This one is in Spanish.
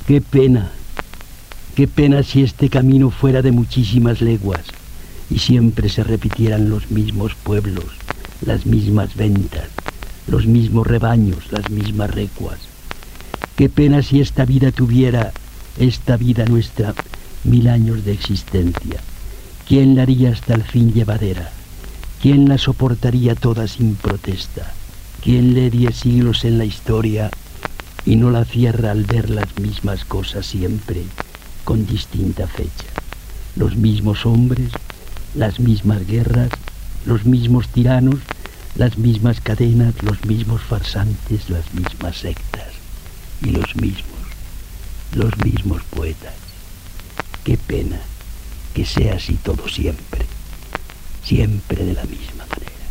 Qué pena si este camino fuera de muchísimas leguas y siempre se repitieran los mismos pueblos, las mismas ventas, los mismos rebaños, las mismas recuas. Qué pena si esta vida tuviera, esta vida nuestra, 1000 años de existencia. ¿Quién la haría hasta el fin llevadera? ¿Quién la soportaría toda sin protesta? ¿Quién le 10 siglos en la historia y no la cierra al ver las mismas cosas siempre, con distinta fecha? Los mismos hombres, las mismas guerras, los mismos tiranos, las mismas cadenas, los mismos farsantes, las mismas sectas y los mismos poetas. Qué pena que sea así todo siempre, siempre de la misma manera.